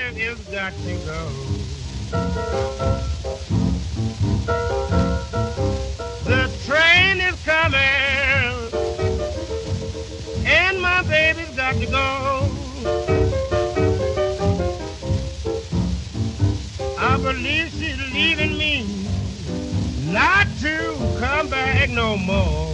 is got to go. The train is coming, and my baby's got to go. I believe she's leaving me, not to come back no more.